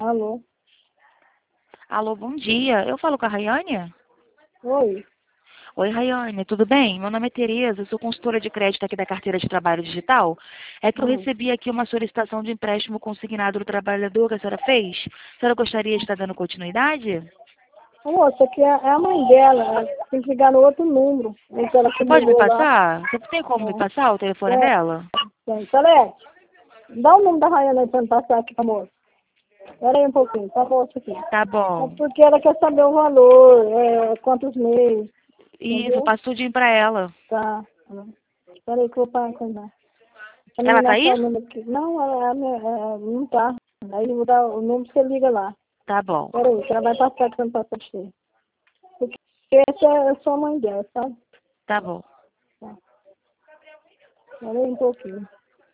Alô? Alô, bom dia. Eu falo com a Rayane? Oi. Oi, Rayane, tudo bem? Meu nome é Tereza, eu sou consultora de crédito aqui da Carteira de Trabalho Digital. É que eu recebi aqui uma solicitação de empréstimo consignado do trabalhador que a senhora fez. A senhora gostaria de estar dando continuidade? Moça, aqui é a mãe dela. Tem que ligar no outro número. Ela Você pode me acumulou lá. passar? Você tem como me passar o telefone É, dela? tem. Salete, dá o número da Rayane aí pra me passar aqui pra moça. Espera aí um pouquinho, tá moça aqui. Tá É bom. porque ela quer saber o valor, quantos meses, Isso, eu entendeu? passo tudinho pra ela. Tá. Espera aí que eu vou passar. A Ela menina tá achar aí? o número aqui. Não, não tá. Aí eu vou dar o número, você liga lá. Tá bom. Espera aí, que ela vai passar que você não passa pra você. Porque essa é só a mãe dela, sabe? Tá bom. Tá. Espera aí um pouquinho.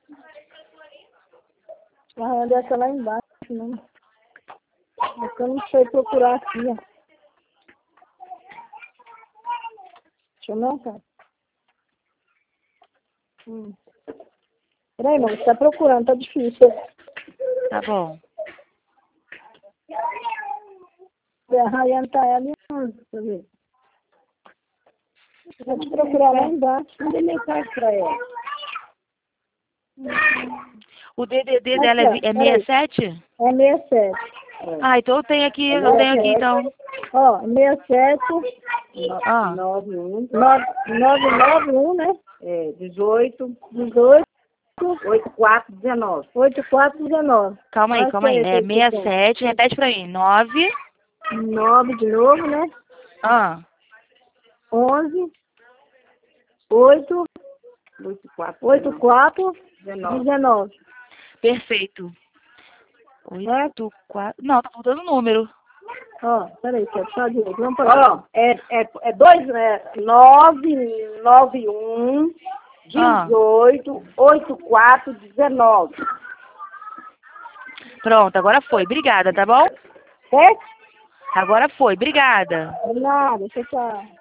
A Rayane deve estar lá embaixo, né? É que eu não sei procurar aqui, ó. Deixa eu não, cara. Peraí, mano, você tá procurando, tá difícil. Tá bom. A Rayane tá ali, deixa eu ver. Vou te procurar lá embaixo. Manda mensagem pra ela. O DDD dela Aqui, ó, é peraí. 67? É 67. Ah, então eu tenho aqui então. Ó, 67 Ah, 991, né? 18 8419. calma aí, calma aí. É Esse aí que você 67, repete pra mim. 9. tem. 9 de novo, né? Ah, 11 8 84 19. perfeito. É? 8, 4. Não, tá faltando o número. Ó, peraí, deixa eu direito. Vamos para ó, é 991 Ah, 18 84 19. pronto, agora foi. Obrigada, tá bom? Certo? Agora foi. Obrigada. De nada, tchau, tchau.